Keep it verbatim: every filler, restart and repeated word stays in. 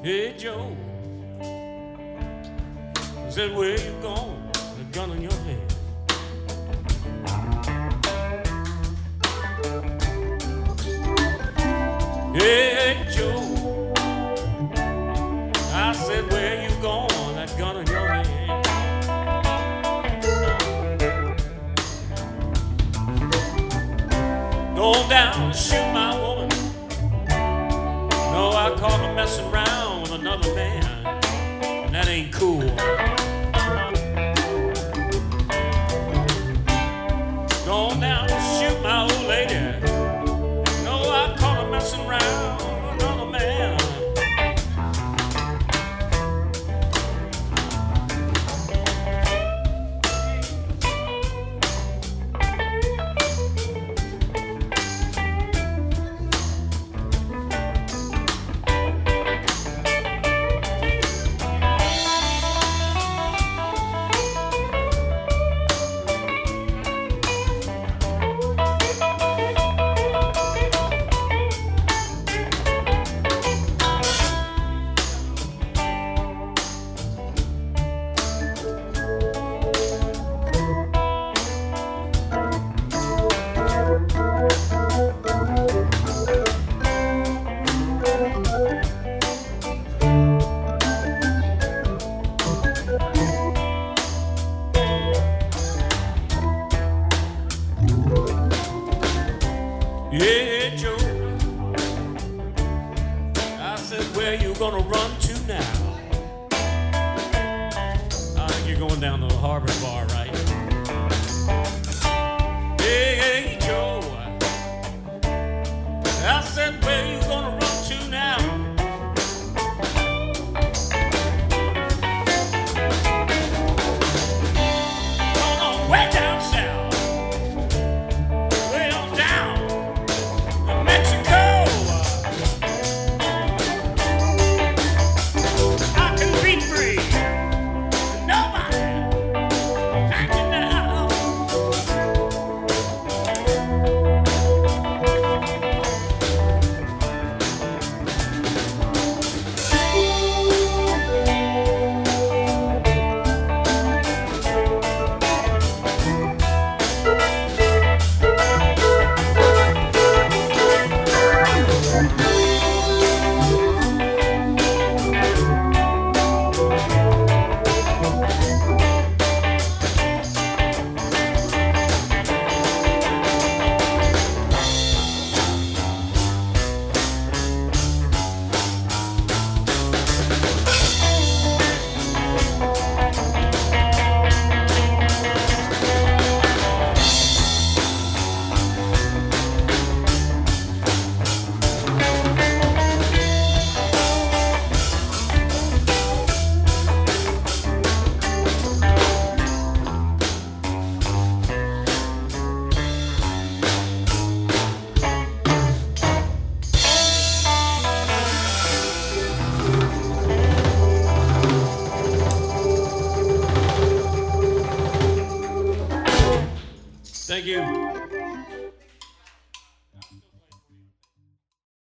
Hey Joe, I said, where you going? The gun in your hand. Hey Joe, I said, where you going? That gun in your hand. Going down to shoot my woman. No, I caught her messing around with another man, and that ain't cool. Going down to shoot my old lady. No, I caught her messing around with another man. Yeah, Joe, I said, where you gonna run